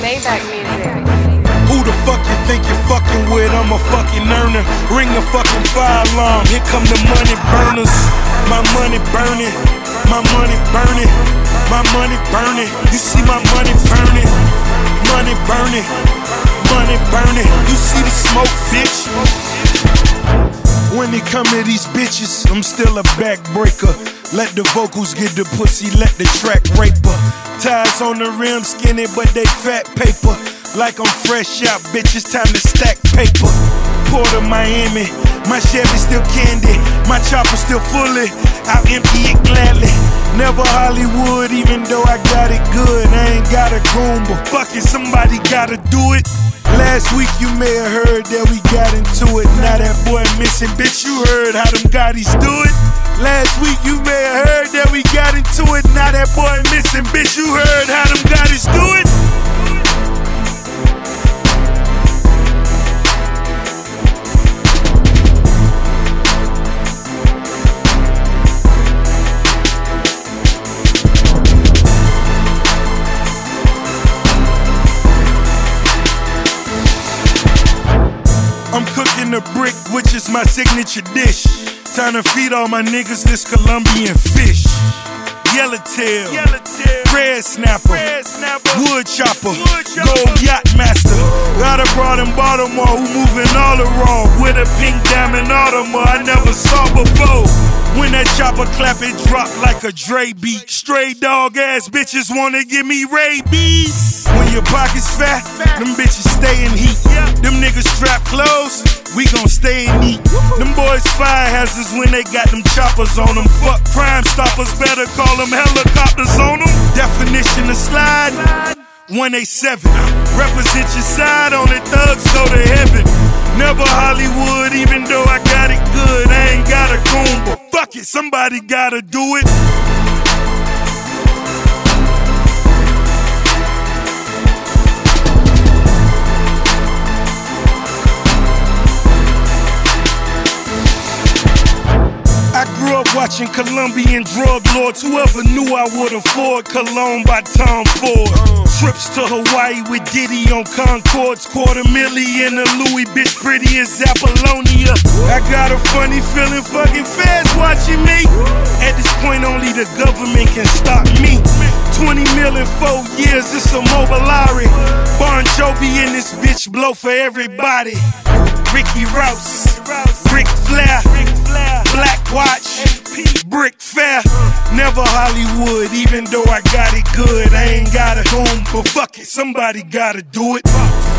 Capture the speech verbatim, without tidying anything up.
Maybach music. Who the fuck you think you're fucking with? I'm a fucking earner. Ring the fucking fire alarm. Here come the money burners. My money burning. My money burning. My money burning. You see my money burning. Money burning. Money burning. You see the smoke, bitch. When it come to these bitches, I'm still a backbreaker. Let the vocals get the pussy, let the track rape her. Ties on the rim, skinny, but they fat paper. Like I'm fresh out, bitch, it's time to stack paper. Port of Miami, my Chevy still candy. My chopper still fully, I'll empty it gladly. Never Hollywood, even though I got it good. I ain't got a goon, but fuck it, somebody gotta do it. Last week you may have heard that we got into it. Now that boy missing, bitch, you heard how them Gottis do it. Last week you may have heard that we got into it. Now that boy missing, bitch, you heard how them Gottis do it. I'm cooking the brick, which is my signature dish. Time to feed all my niggas this Colombian fish. Yellowtail, red snapper, wood chopper, gold yacht master. Got a broad in Baltimore who moving all the raw with a pink diamond Audemars I never saw before. When that chopper clap, it drop like a Dre beat. Stray dog ass bitches wanna give me rabies. When your pockets fat, them bitches stay in heat. Them niggas strap clothes, we gon' stay in heat. Them boys fire hazards when they got them choppers on them. Fuck crime stoppers, better call them helicopters on them. Definition of slide, one eighty-seven. Represent your side on it, thugs go to heaven. Never Hollywood, even though I got it good. I ain't got a goon, but fuck it, somebody gotta do it. I grew up watching Colombian drug lords. Whoever knew I would afford Cologne by Tom Ford. Trips to Hawaii with Diddy on Concords. Quarter million a Louis, bitch pretty as Apollonia. I got a funny feeling fucking fans watching me. At this point only the government can stop me. twenty mil in four years, it's a Mobilari. Bon Jovi in this bitch, blow for everybody. Ricky Rouse, Ric Flair, Black Watch, Brick Fair. Never Hollywood, even though I got it good. I ain't got a home, but fuck it, somebody gotta do it.